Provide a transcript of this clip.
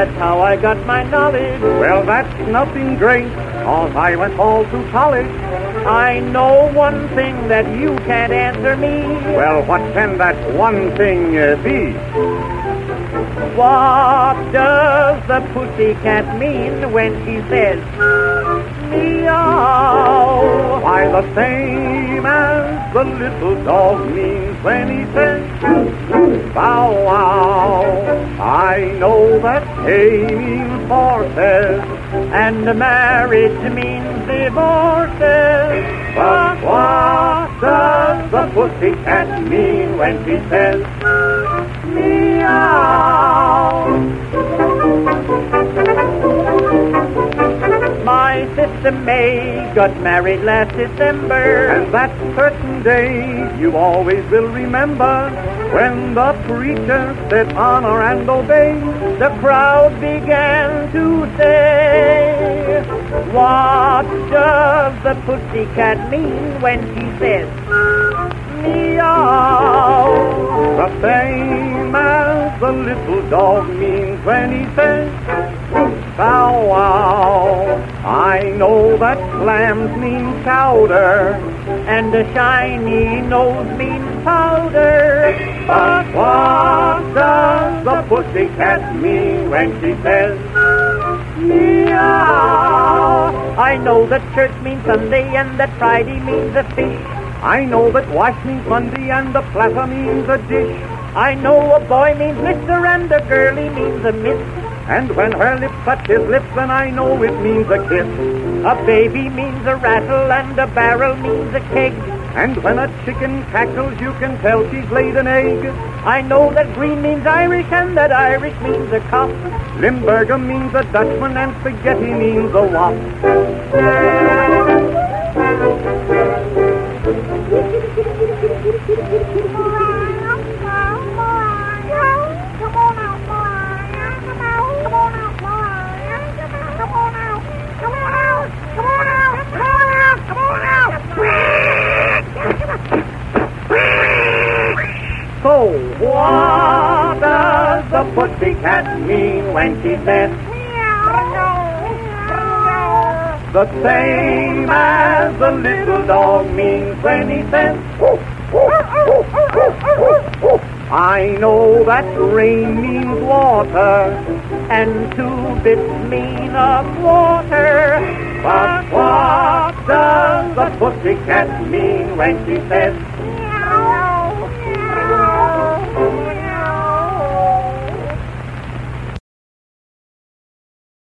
that's how I got my knowledge. Well, that's nothing great, 'cause I went all through college. I know one thing that you can't answer me. Well, what can that one thing be? What does the pussycat mean when she says meow? Why, the same as the little dog means when he says bow wow. I know that hay means horses, and marriage means divorces. but what does the pussycat mean when she says meow? My sister May got married last December, and that certain day you always will remember, when the preacher said honor and obey. The crowd began to say, what does the pussycat mean when she says meow? The same as the little dog means when he says bow wow. I know that clams mean chowder, and a shiny nose means powder. but what does the pussycat mean when she says meow? I know that church means Sunday, and that Friday means a fish. I know that wash means Monday and the platter means a dish. I know a boy means mister and a girlie means a miss. And when her lips touch his lips, then I know it means a kiss. A baby means a rattle, and a barrel means a keg. And when a chicken cackles, you can tell she's laid an egg. I know that green means Irish, and that Irish means a cop. Limburger means a Dutchman, and spaghetti means a wop. So, what does the pussycat mean when she says The same as the little dog means when he says I know that rain means water, and 2 bits mean a quarter? but what does the pussycat mean when she says